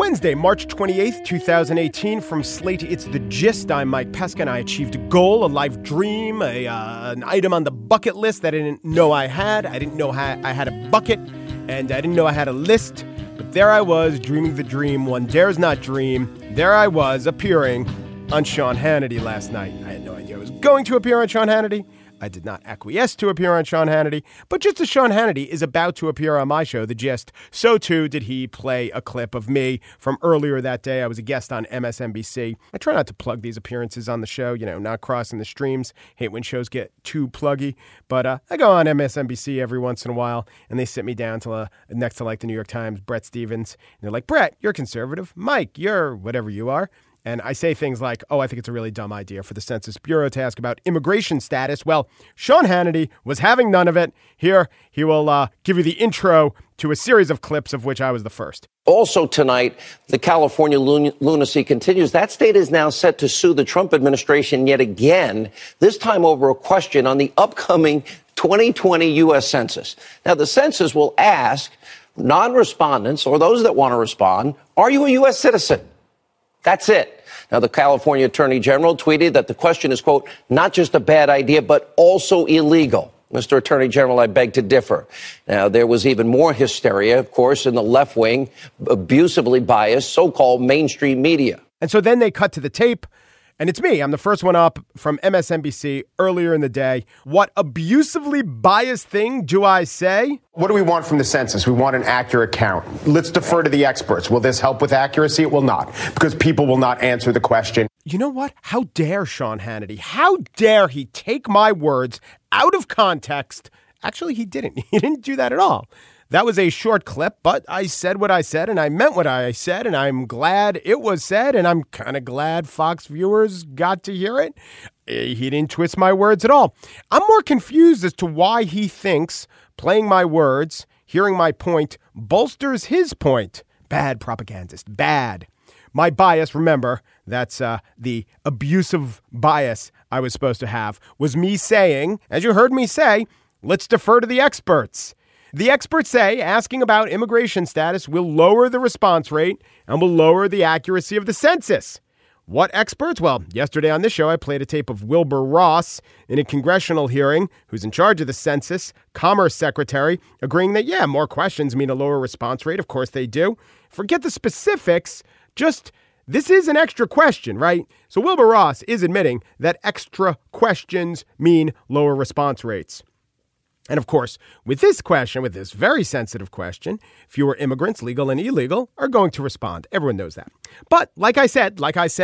Wednesday, March 28th, 2018, from Slate, it's The Gist. I'm Mike Pesca, and I achieved a goal, a life dream, an item on the bucket list that I didn't know I had. I didn't know I had a bucket, and I didn't know I had a list. But there I was, dreaming the dream one dares not dream. There I was, appearing on Sean Hannity last night. I had no idea I was going to appear on Sean Hannity. I did not acquiesce to appear on Sean Hannity, but just as Sean Hannity is about to appear on my show, The Gist, so too did he play a clip of me from earlier that day. I was a guest on MSNBC. I try not to plug these appearances on the show, not crossing the streams. Hate when shows get too pluggy, but I go on MSNBC every once in a while, and they sit me down to next to like the New York Times, Brett Stevens, and they're like, Brett, you're conservative. Mike, you're whatever you are. And I say things like, I think it's a really dumb idea for the Census Bureau to ask about immigration status. Well, Sean Hannity was having none of it. Here, he will give you the intro to a series of clips of which I was the first. Also tonight, the California lunacy continues. That state is now set to sue the Trump administration yet again, this time over a question on the upcoming 2020 U.S. Census. Now, the census will ask non-respondents or those that want to respond, are you a U.S. citizen? That's it. Now, the California Attorney General tweeted that the question is, quote, not just a bad idea, but also illegal. Mr. Attorney General, I beg to differ. Now, there was even more hysteria, of course, in the left wing, abusively biased, so-called mainstream media. And so then they cut to the tape. And it's me. I'm the first one up from MSNBC earlier in the day. What abusively biased thing do I say? What do we want from the census? We want an accurate count. Let's defer to the experts. Will this help with accuracy? It will not, because people will not answer the question. You know what? How dare Sean Hannity? How dare he take my words out of context? Actually, he didn't. He didn't do that at all. That was a short clip, but I said what I said, and I meant what I said, and I'm glad it was said, and I'm kind of glad Fox viewers got to hear it. He didn't twist my words at all. I'm more confused as to why he thinks playing my words, hearing my point, bolsters his point. Bad propagandist. Bad. My bias, remember, that's the abusive bias I was supposed to have, was me saying, as you heard me say, let's defer to the experts. The experts say asking about immigration status will lower the response rate and will lower the accuracy of the census. What experts? Well, yesterday on this show, I played a tape of Wilbur Ross in a congressional hearing, who's in charge of the census, Commerce Secretary, agreeing that, more questions mean a lower response rate. Of course they do. Forget the specifics. Just this is an extra question, right? So Wilbur Ross is admitting that extra questions mean lower response rates. And of course, with this question, with this very sensitive question, fewer immigrants, legal and illegal, are going to respond. Everyone knows that. But like I said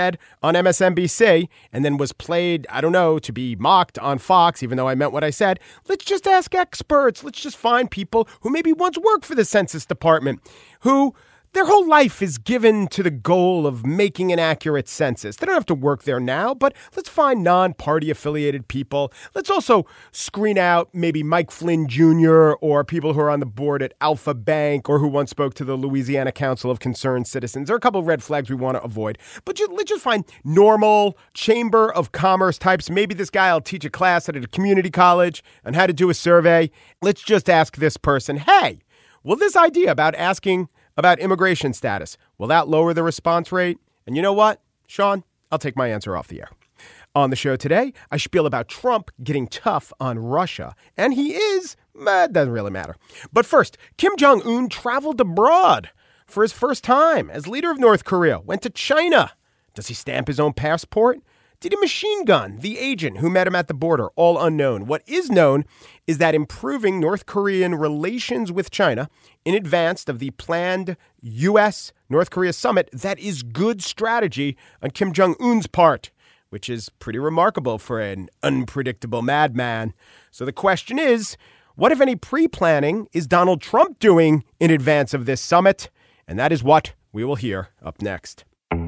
on MSNBC, and then was played, to be mocked on Fox, even though I meant what I said, let's just ask experts. Let's just find people who maybe once worked for the Census Department, who their whole life is given to the goal of making an accurate census. They don't have to work there now, but let's find non-party affiliated people. Let's also screen out maybe Mike Flynn Jr. or people who are on the board at Alpha Bank or who once spoke to the Louisiana Council of Concerned Citizens. There are a couple of red flags we want to avoid, but let's just find normal Chamber of Commerce types. Maybe this guy will teach a class at a community college on how to do a survey. Let's just ask this person, hey, will this idea about asking about immigration status, will that lower the response rate? And you know what, Sean? I'll take my answer off the air. On the show today, I spiel about Trump getting tough on Russia. And he is, doesn't really matter. But first, Kim Jong-un traveled abroad for his first time as leader of North Korea, went to China. Does he stamp his own passport? Did he machine gun the agent who met him at the border? All unknown. What is known is that improving North Korean relations with China in advance of the planned U.S.-North Korea summit, that is good strategy on Kim Jong-un's part, which is pretty remarkable for an unpredictable madman. So the question is, what, if any, pre-planning is Donald Trump doing in advance of this summit? And that is what we will hear up next.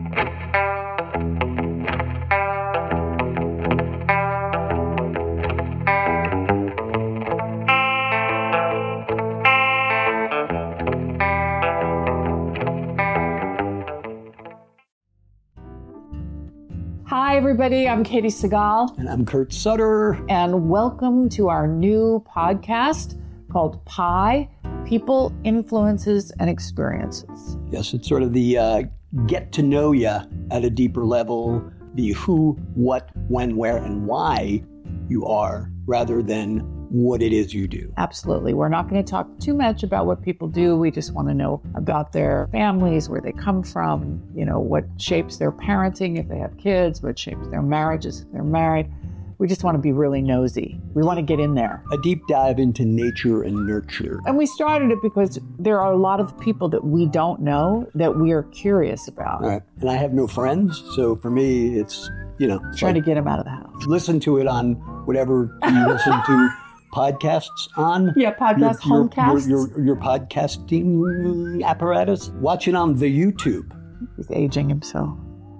Hi, everybody. I'm Katie Segal. And I'm Kurt Sutter. And welcome to our new podcast called Pi, people, influences, and experiences. Yes, it's sort of the get to know you at a deeper level, the who, what, when, where, and why you are, rather than what it is you do. Absolutely. We're not going to talk too much about what people do. We just want to know about their families, where they come from, what shapes their parenting if they have kids, what shapes their marriages if they're married. We just want to be really nosy. We want to get in there. A deep dive into nature and nurture. And we started it because there are a lot of people that we don't know that we are curious about. All right. And I have no friends, so for me, it's, trying to get them out of the house. Listen to it on whatever you listen to podcasts on. Yeah, homecasts. Your podcasting apparatus. Watch it on the YouTube. He's aging himself.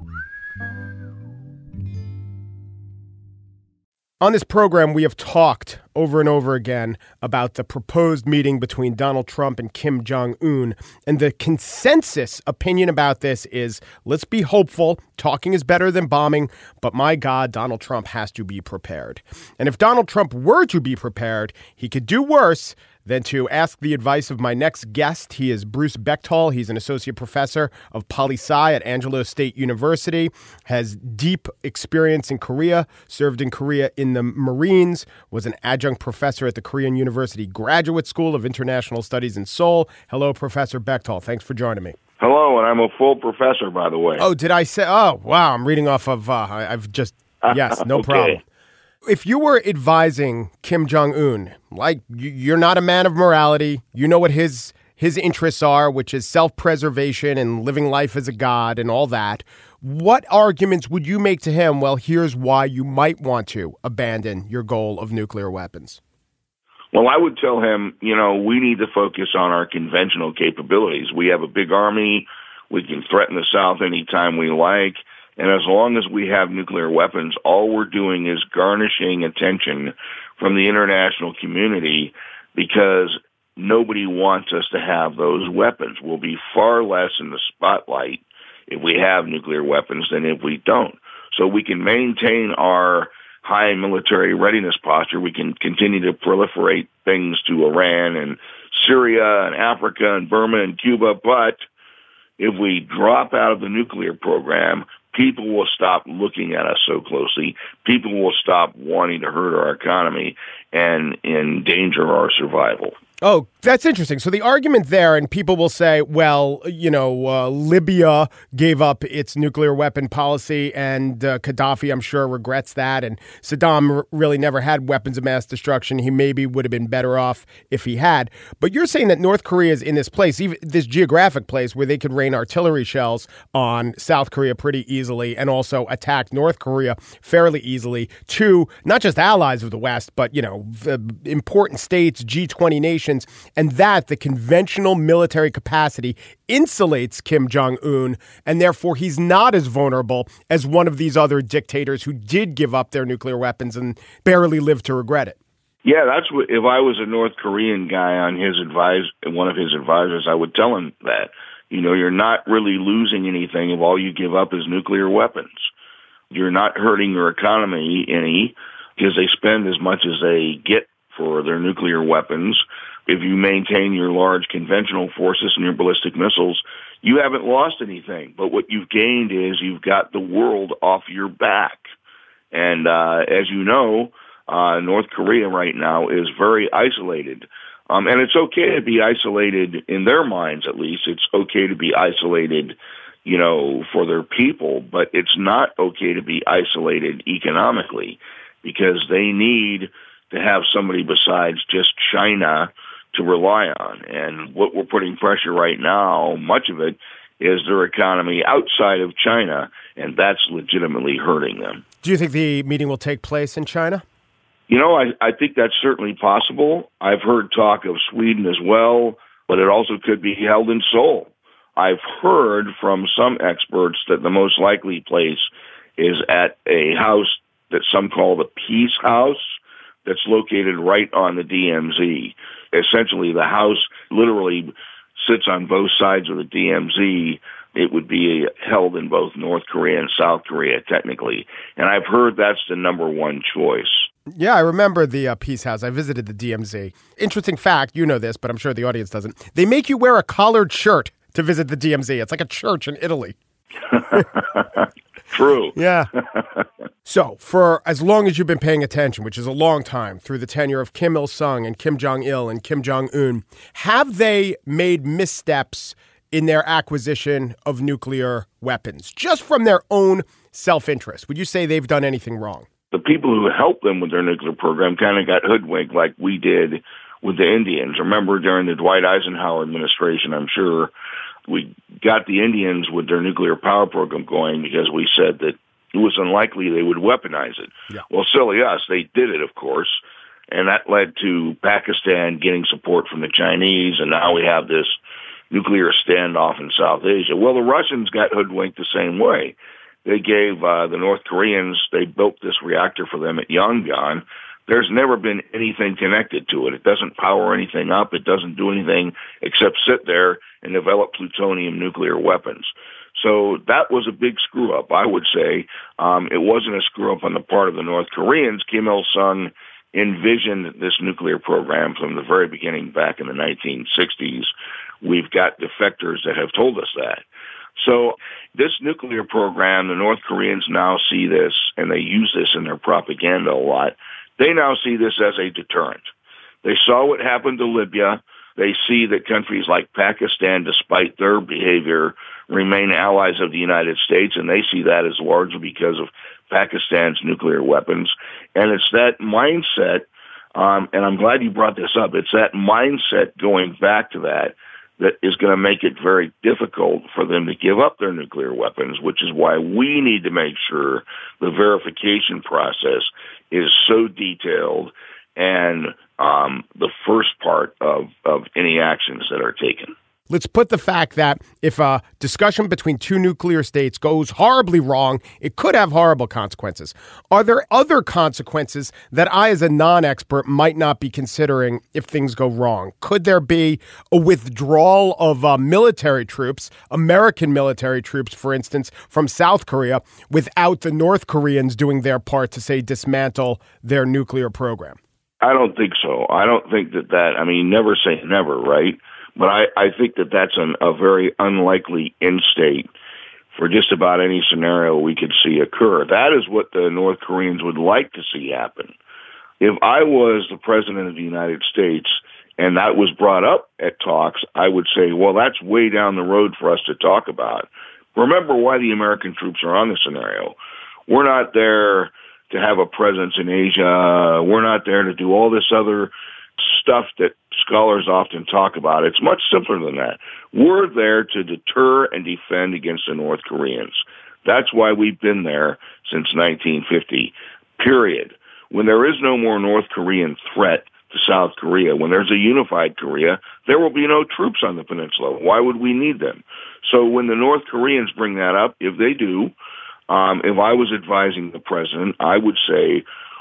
On this program, we have talked over and over again about the proposed meeting between Donald Trump and Kim Jong-un. And the consensus opinion about this is, let's be hopeful. Talking is better than bombing. But my God, Donald Trump has to be prepared. And if Donald Trump were to be prepared, he could do worse than to ask the advice of my next guest. He is Bruce Bechtold. He's an associate professor of poli-sci at Angelo State University, has deep experience in Korea, served in Korea in the Marines, was an adjunct professor at the Korean University Graduate School of International Studies in Seoul. Hello, Professor Bechtold. Thanks for joining me. Hello, and I'm a full professor, by the way. Oh, did I say? Oh, wow. I'm reading off of, yes, no okay. problem. If you were advising Kim Jong-un, like you're not a man of morality, you know what his interests are, which is self-preservation and living life as a god and all that, what arguments would you make to him? Well, here's why you might want to abandon your goal of nuclear weapons. Well, I would tell him, we need to focus on our conventional capabilities. We have a big army. We can threaten the South anytime we like. And as long as we have nuclear weapons, all we're doing is garnishing attention from the international community because nobody wants us to have those weapons. We'll be far less in the spotlight if we have nuclear weapons than if we don't. So we can maintain our high military readiness posture. We can continue to proliferate things to Iran and Syria and Africa and Burma and Cuba. But if we drop out of the nuclear program, people will stop looking at us so closely. People will stop wanting to hurt our economy and endanger our survival. Oh, that's interesting. So the argument there, and people will say, well, Libya gave up its nuclear weapon policy, and Gaddafi, I'm sure, regrets that. And Saddam really never had weapons of mass destruction. He maybe would have been better off if he had. But you're saying that North Korea is in this place, even this geographic place, where they could rain artillery shells on South Korea pretty easily and also attack North Korea fairly easily. Two, not just allies of the West, but, important states, G20 nations. And that the conventional military capacity insulates Kim Jong-un, and therefore he's not as vulnerable as one of these other dictators who did give up their nuclear weapons and barely lived to regret it. Yeah, that's what, if I was a North Korean guy on one of his advisors, I would tell him that, you're not really losing anything if all you give up is nuclear weapons. You're not hurting your economy any because they spend as much as they get for their nuclear weapons. If you maintain your large conventional forces and your ballistic missiles, you haven't lost anything. But what you've gained is you've got the world off your back. And as you know, North Korea right now is very isolated. And it's okay to be isolated in their minds, at least. It's okay to be isolated, for their people. But it's not okay to be isolated economically because they need to have somebody besides just China to rely on. And what we're putting pressure right now, much of it, is their economy outside of China, and that's legitimately hurting them. Do you think the meeting will take place in China? I think that's certainly possible. I've heard talk of Sweden as well, but it also could be held in Seoul. I've heard from some experts that the most likely place is at a house that some call the Peace House, that's located right on the DMZ. Essentially, the house literally sits on both sides of the DMZ. It would be held in both North Korea and South Korea, technically. And I've heard that's the number one choice. Yeah, I remember the Peace House. I visited the DMZ. Interesting fact, you know this, but I'm sure the audience doesn't. They make you wear a collared shirt to visit the DMZ. It's like a church in Italy. True. Yeah. So, for as long as you've been paying attention, which is a long time, through the tenure of Kim Il-sung and Kim Jong-il and Kim Jong-un, have they made missteps in their acquisition of nuclear weapons, just from their own self-interest? Would you say they've done anything wrong? The people who helped them with their nuclear program kind of got hoodwinked like we did with the Indians. Remember, during the Dwight Eisenhower administration, I'm sure, we got the Indians with their nuclear power program going because we said that it was unlikely they would weaponize it. Yeah. Well, silly us, they did it, of course, and that led to Pakistan getting support from the Chinese, and now we have this nuclear standoff in South Asia. Well, the Russians got hoodwinked the same way. They gave the North Koreans, they built this reactor for them at Yongbyon. There's never been anything connected to it. It doesn't power anything up. It doesn't do anything except sit there and develop plutonium nuclear weapons. So that was a big screw-up, I would say. It wasn't a screw-up on the part of the North Koreans. Kim Il-sung envisioned this nuclear program from the very beginning back in the 1960s. We've got defectors that have told us that. So this nuclear program, the North Koreans now see this, and they use this in their propaganda a lot. They now see this as a deterrent. They saw what happened to Libya. They see that countries like Pakistan, despite their behavior, remain allies of the United States, and they see that as largely because of Pakistan's nuclear weapons. And it's that mindset, and I'm glad you brought this up, it's that mindset going back to that is going to make it very difficult for them to give up their nuclear weapons, which is why we need to make sure the verification process is so detailed and the first part of any actions that are taken. Let's put the fact that if a discussion between two nuclear states goes horribly wrong, it could have horrible consequences. Are there other consequences that I, as a non-expert, might not be considering if things go wrong? Could there be a withdrawal of military troops, American military troops, for instance, from South Korea, without the North Koreans doing their part to, say, dismantle their nuclear program? I don't think so. I don't think that, never say never, right? But I think that that's a very unlikely end state for just about any scenario we could see occur. That is what the North Koreans would like to see happen. If I was the president of the United States and that was brought up at talks, I would say, well, that's way down the road for us to talk about. Remember why the American troops are on the scenario. We're not there to have a presence in Asia. We're not there to do all this other stuff that scholars often talk about. It's much simpler than that. We're there to deter and defend against the North Koreans. That's why we've been there since 1950, period. When there is no more North Korean threat to South Korea, when there's a unified Korea, there will be no troops on the peninsula. Why would we need them? So when the North Koreans bring that up, if they do, if I was advising the president, I would say,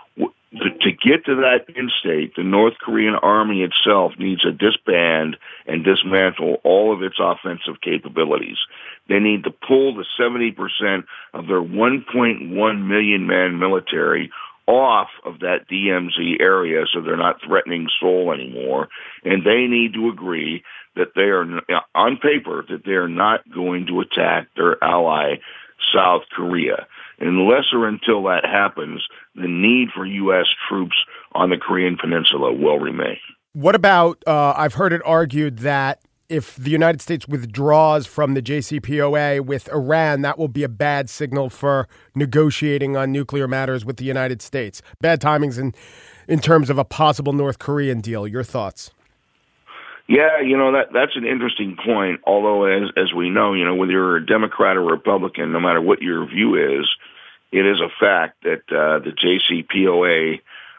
to get to that end state, the North Korean army itself needs to disband and dismantle all of its offensive capabilities. They need to pull the 70% of their 1.1 million man military off of that DMZ area so they're not threatening Seoul anymore. And they need to agree that they are, on paper, that they are not going to attack their ally, South Korea. Unless or until that happens, the need for U.S. troops on the Korean Peninsula will remain. What about, I've heard it argued that if the United States withdraws from the JCPOA with Iran, that will be a bad signal for negotiating on nuclear matters with the United States. Bad timings in terms of a possible North Korean deal. Your thoughts? Yeah, that's an interesting point. Although, as we know, whether you're a Democrat or Republican, no matter what your view is, it is a fact that the JCPOA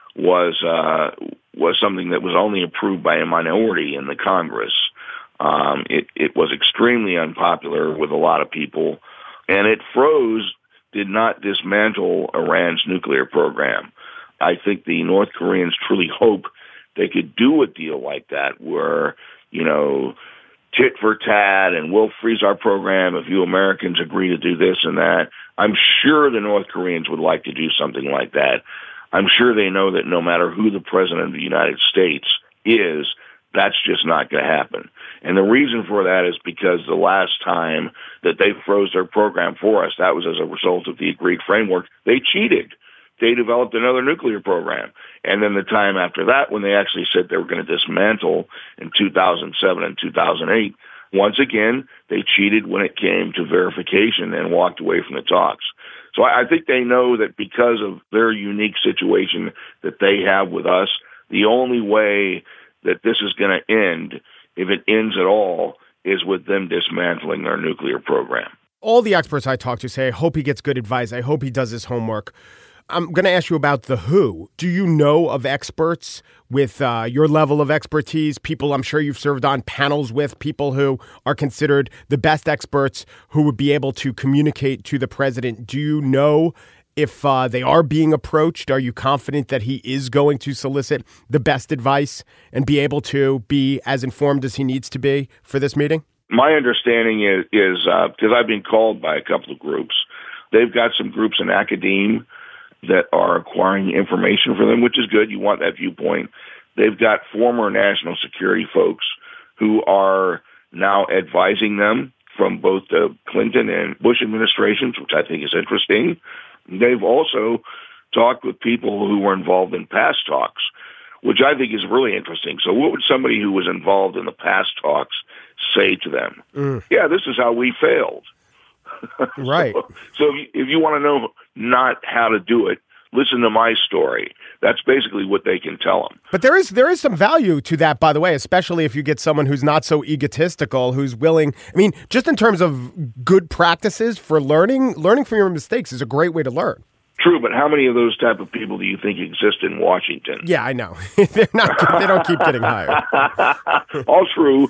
was something that was only approved by a minority in the Congress. It was extremely unpopular with a lot of people, and it did not dismantle Iran's nuclear program. I think the North Koreans truly hope they could do a deal like that where, tit for tat and we'll freeze our program if you Americans agree to do this and that. I'm sure the North Koreans would like to do something like that. I'm sure they know that no matter who the president of the United States is, that's just not going to happen. And the reason for that is because the last time that they froze their program for us, that was as a result of the agreed framework. They cheated. They developed another nuclear program. And then the time after that, when they actually said they were going to dismantle in 2007 and 2008, once again, they cheated when it came to verification and walked away from the talks. So I think they know that because of their unique situation that they have with us, the only way that this is going to end, if it ends at all, is with them dismantling their nuclear program. All the experts I talk to say, I hope he gets good advice. I hope he does his homework. I'm going to ask you about the WHO. Do you know of experts with your level of expertise, people I'm sure you've served on panels with, people who are considered the best experts who would be able to communicate to the president? Do you know if they are being approached? Are you confident that he is going to solicit the best advice and be able to be as informed as he needs to be for this meeting? My understanding is because I've been called by a couple of groups, they've got some groups in academia that are acquiring information for them, which is good. You want that viewpoint. They've got former national security folks who are now advising them from both the Clinton and Bush administrations, which I think is interesting. They've also talked with people who were involved in past talks, which I think is really interesting. So what would somebody who was involved in the past talks say to them? Yeah, this is how we failed. Right. So if you want to know not how to do it, listen to my story. That's basically what they can tell them. But there is some value to that, by the way, especially if you get someone who's not so egotistical, who's willing. I mean, just in terms of good practices for learning from your mistakes is a great way to learn. True, but how many of those type of people do you think exist in Washington? Yeah, I know. They don't keep getting hired. All true.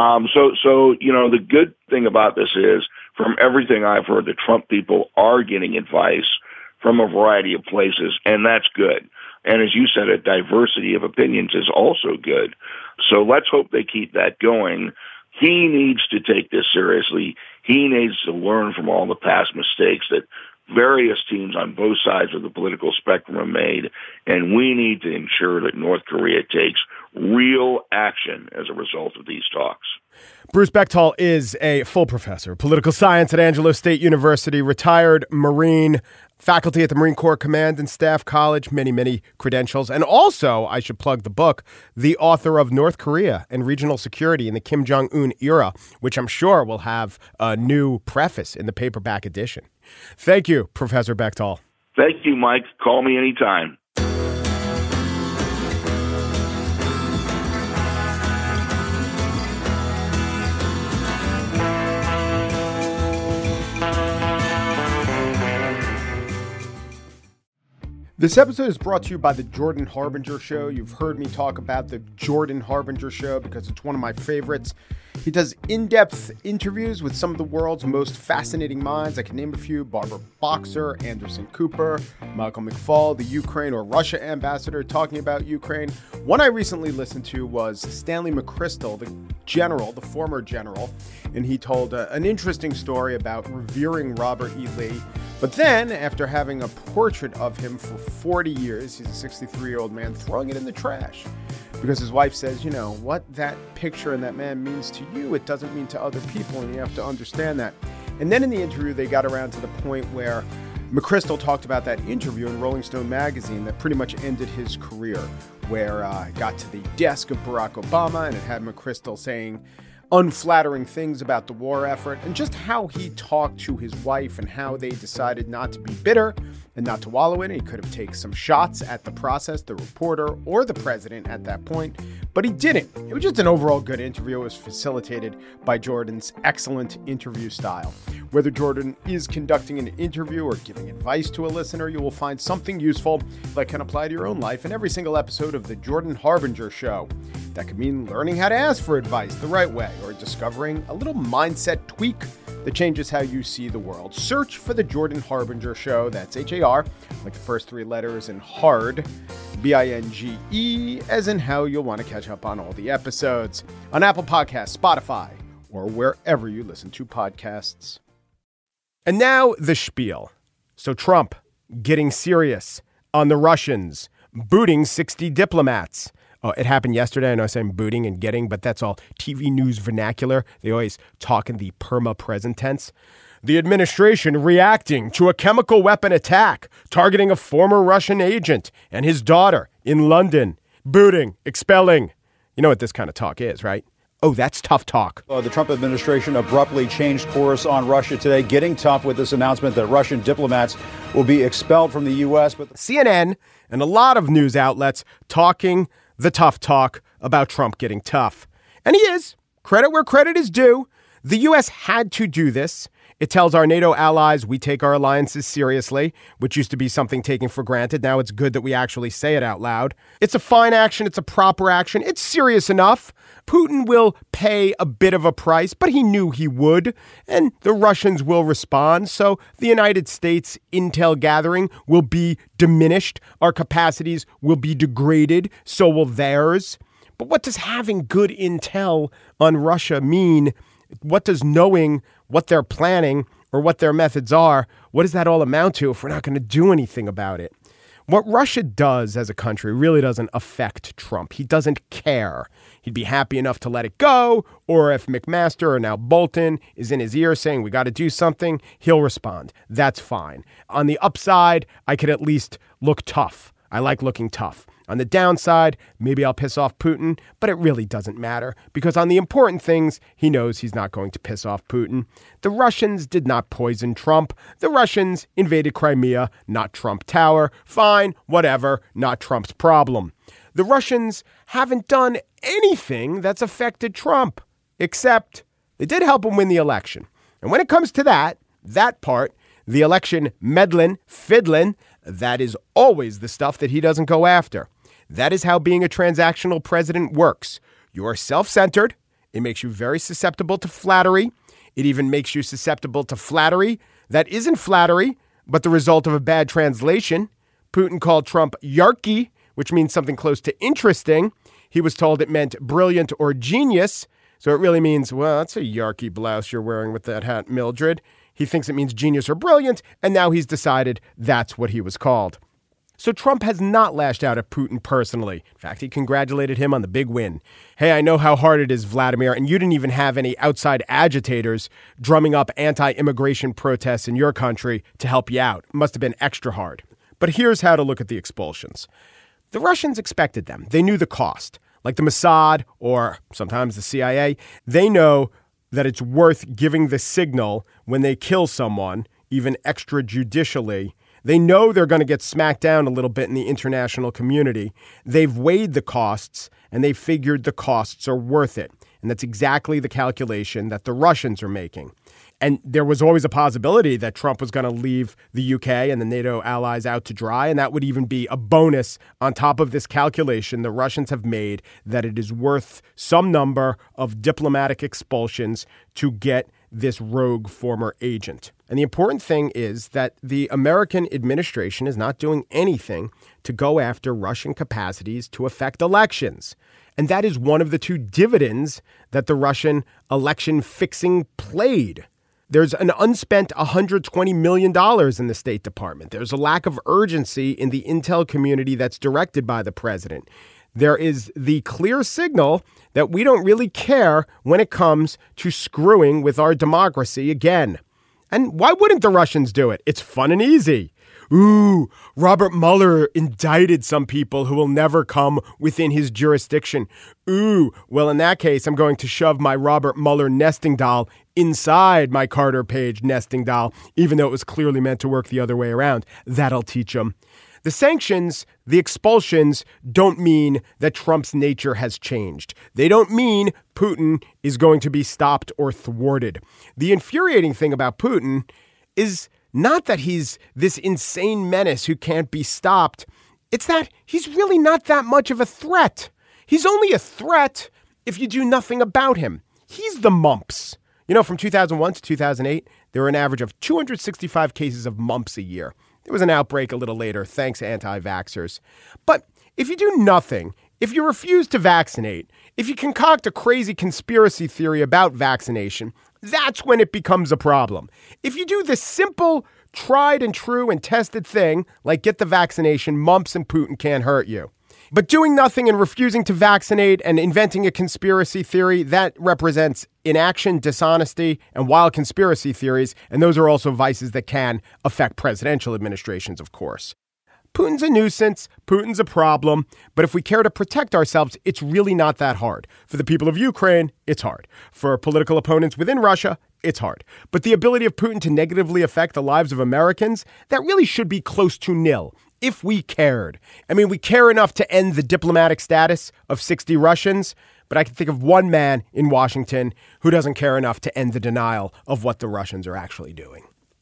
So the good thing about this is, from everything I've heard, the Trump people are getting advice from a variety of places, and that's good. And as you said, a diversity of opinions is also good. So let's hope they keep that going. He needs to take this seriously. He needs to learn from all the past mistakes that various teams on both sides of the political spectrum have made, and we need to ensure that North Korea takes real action as a result of these talks. Bruce Bechtold is a full professor of political science at Angelo State University, retired Marine, faculty at the Marine Corps Command and Staff College, many, many credentials. And also, I should plug the book, the author of North Korea and Regional Security in the Kim Jong-un Era, which I'm sure will have a new preface in the paperback edition. Thank you, Professor Bechtold. Thank you, Mike. Call me anytime. This episode is brought to you by the Jordan Harbinger Show. You've heard me talk about the Jordan Harbinger Show because it's one of my favorites. He does in-depth interviews with some of the world's most fascinating minds. I can name a few: Barbara Boxer, Anderson Cooper, Michael McFaul, the Ukraine or Russia ambassador talking about Ukraine. One I recently listened to was Stanley McChrystal, the general, the former general, and he told an interesting story about revering Robert E. Lee. But then, after having a portrait of him for 40 years, he's a 63-year-old man, throwing it in the trash. Because his wife says, you know, what that picture and that man means to you, it doesn't mean to other people, and you have to understand that. And then in the interview, they got around to the point where McChrystal talked about that interview in Rolling Stone magazine that pretty much ended his career, where it got to the desk of Barack Obama, and it had McChrystal saying unflattering things about the war effort, and just how he talked to his wife and how they decided not to be bitter and not to wallow in it. He could have taken some shots at the process, the reporter, or the president at that point, but he didn't. It was just an overall good interview. It was facilitated by Jordan's excellent interview style. Whether Jordan is conducting an interview or giving advice to a listener, you will find something useful that can apply to your own life in every single episode of The Jordan Harbinger Show. That could mean learning how to ask for advice the right way, or discovering a little mindset tweak that changes how you see the world. Search for The Jordan Harbinger Show. That's H-A-R, like the first three letters, and hard, B-I-N-G-E, as in how you'll want to catch up on all the episodes on Apple Podcasts, Spotify, or wherever you listen to podcasts. And now the spiel. So Trump getting serious on the Russians, booting 60 diplomats. Oh, it happened yesterday. I know I'm saying booting and getting, but that's all TV news vernacular. They always talk in the perma-present tense. The administration reacting to a chemical weapon attack targeting a former Russian agent and his daughter in London. Booting, expelling. You know what this kind of talk is, right? Oh, that's tough talk. The Trump administration abruptly changed course on Russia today, getting tough with this announcement that Russian diplomats will be expelled from the U.S. But CNN and a lot of news outlets talking the tough talk about Trump getting tough. And he is. Credit where credit is due. The U.S. had to do this. It tells our NATO allies we take our alliances seriously, which used to be something taken for granted. Now it's good that we actually say it out loud. It's a fine action. It's a proper action. It's serious enough. Putin will pay a bit of a price, but he knew he would, and the Russians will respond. So the United States intel gathering will be diminished. Our capacities will be degraded. So will theirs. But what does having good intel on Russia mean? What does knowing what they're planning or what their methods are, what does that all amount to if we're not going to do anything about it? What Russia does as a country really doesn't affect Trump. He doesn't care. He'd be happy enough to let it go, or if McMaster or now Bolton is in his ear saying we got to do something, he'll respond. That's fine. On the upside, I could at least look tough. I like looking tough. On the downside, maybe I'll piss off Putin, but it really doesn't matter because on the important things, he knows he's not going to piss off Putin. The Russians did not poison Trump. The Russians invaded Crimea, not Trump Tower. Fine, whatever, not Trump's problem. The Russians haven't done anything that's affected Trump, except they did help him win the election. And when it comes to that part, the election meddling, fiddling, that is always the stuff that he doesn't go after. That is how being a transactional president works. You are self-centered. It makes you very susceptible to flattery. It even makes you susceptible to flattery that isn't flattery, but the result of a bad translation. Putin called Trump Yarky, which means something close to interesting. He was told it meant brilliant or genius. So it really means, well, that's a Yarky blouse you're wearing with that hat, Mildred. He thinks it means genius or brilliant, and now he's decided that's what he was called. So Trump has not lashed out at Putin personally. In fact, he congratulated him on the big win. Hey, I know how hard it is, Vladimir, and you didn't even have any outside agitators drumming up anti-immigration protests in your country to help you out. It must have been extra hard. But here's how to look at the expulsions. The Russians expected them. They knew the cost. Like the Mossad or sometimes the CIA, they know that it's worth giving the signal when they kill someone, even extrajudicially. They know they're going to get smacked down a little bit in the international community. They've weighed the costs, and they figured the costs are worth it. And that's exactly the calculation that the Russians are making. And there was always a possibility that Trump was going to leave the UK and the NATO allies out to dry, and that would even be a bonus on top of this calculation the Russians have made that it is worth some number of diplomatic expulsions to get this rogue former agent. And the important thing is that the American administration is not doing anything to go after Russian capacities to affect elections. And that is one of the two dividends that the Russian election fixing played. There's an unspent $120 million in the State Department. There's a lack of urgency in the intel community that's directed by the president. There is the clear signal that we don't really care when it comes to screwing with our democracy again. And why wouldn't the Russians do it? It's fun and easy. Ooh, Robert Mueller indicted some people who will never come within his jurisdiction. Ooh, well, in that case, I'm going to shove my Robert Mueller nesting doll inside my Carter Page nesting doll, even though it was clearly meant to work the other way around. That'll teach them. The sanctions, the expulsions, don't mean that Trump's nature has changed. They don't mean Putin is going to be stopped or thwarted. The infuriating thing about Putin is not that he's this insane menace who can't be stopped. It's that he's really not that much of a threat. He's only a threat if you do nothing about him. He's the mumps. You know, from 2001 to 2008, there were an average of 265 cases of mumps a year. There was an outbreak a little later, thanks to anti-vaxxers. But if you do nothing, if you refuse to vaccinate, if you concoct a crazy conspiracy theory about vaccination, that's when it becomes a problem. If you do the simple, tried and true and tested thing, like get the vaccination, mumps and Putin can't hurt you. But doing nothing and refusing to vaccinate and inventing a conspiracy theory, that represents inaction, dishonesty, and wild conspiracy theories. And those are also vices that can affect presidential administrations, of course. Putin's a nuisance. Putin's a problem. But if we care to protect ourselves, it's really not that hard. For the people of Ukraine, it's hard. For political opponents within Russia, it's hard. But the ability of Putin to negatively affect the lives of Americans, that really should be close to nil. If we cared. I mean, we care enough to end the diplomatic status of 60 Russians, but I can think of one man in Washington who doesn't care enough to end the denial of what the Russians are actually doing.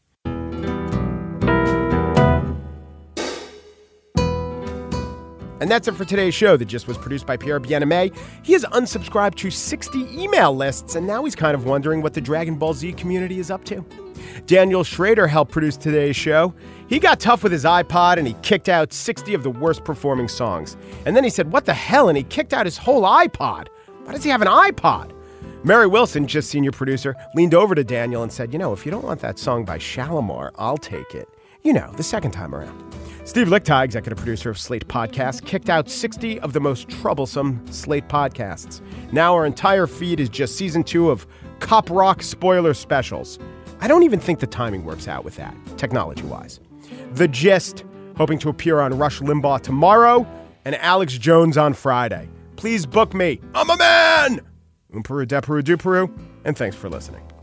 And that's it for today's show. The Gist was produced by Pierre Bien-Aimé. He has unsubscribed to 60 email lists, and now he's kind of wondering what the Dragon Ball Z community is up to. Daniel Schrader helped produce today's show. He got tough with his iPod, and he kicked out 60 of the worst performing songs. And then he said, what the hell? And he kicked out his whole iPod. Why does he have an iPod? Mary Wilson, just senior producer, leaned over to Daniel and said, if you don't want that song by Shalimar, I'll take it. The second time around. Steve Lickteig, executive producer of Slate Podcasts, kicked out 60 of the most troublesome Slate podcasts. Now our entire feed is just season 2 of Cop Rock spoiler specials. I don't even think the timing works out with that, technology-wise. The Gist, hoping to appear on Rush Limbaugh tomorrow and Alex Jones on Friday. Please book me. I'm a man! Peru, de Peru, du Peru, and thanks for listening.